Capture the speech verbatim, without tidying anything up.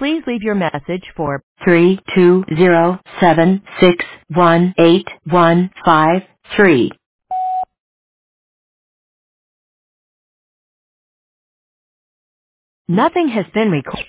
Please leave your message for three two zero seven six one eight one five three. Nothing has been recorded.